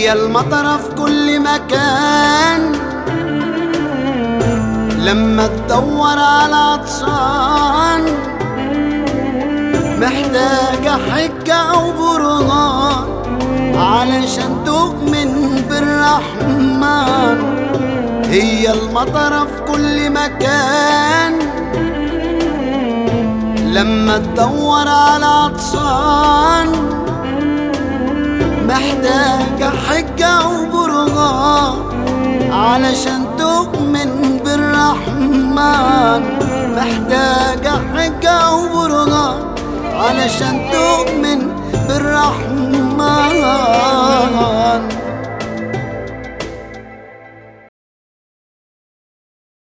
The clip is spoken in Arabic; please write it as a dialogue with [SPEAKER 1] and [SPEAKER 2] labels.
[SPEAKER 1] هي المطرة في كل مكان لما تدور على عطشان، محتاجة حجة أو برهان علشان تؤمن بالرحمن. هي المطرة في كل مكان لما تدور على عطشان، محتاجة حجة وبرهان علشان تؤمن بالرحمن. محتاجة حجة وبرهان علشان تؤمن بالرحمن.